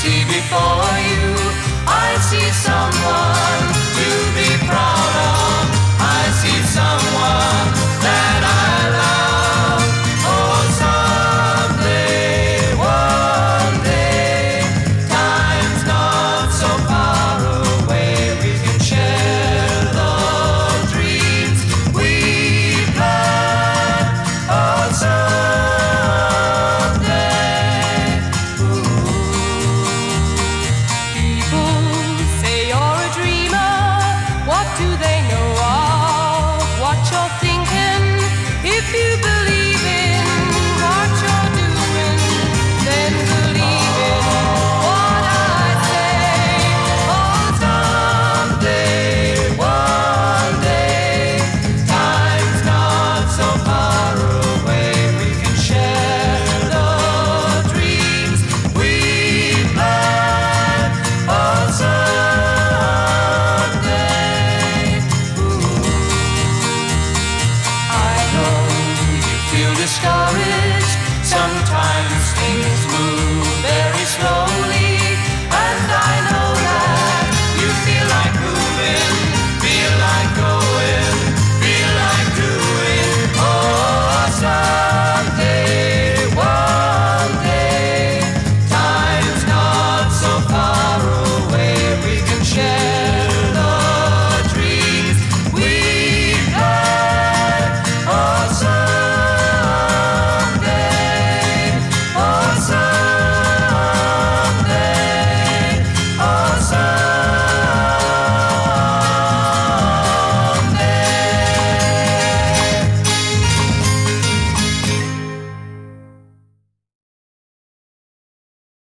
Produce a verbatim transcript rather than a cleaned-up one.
see before you, I see someone to be proud of. I see someone that I love. Oh, someday, one day, time's not so far away. We can share the dreams we planned. Oh, someday. People say you're a dreamer. What do they know of what you're thinking? If you believe in what you're doing, then believe in what I say. Oh, Someday, one day, time's not so far away. We can share the dreams we planned. Oh, someday. I know you feel discouraged. Sometimes things move very slowly, and I know that you feel like moving, feel like going, feel like doing. Oh, someday, one day, time's not so far away. We can share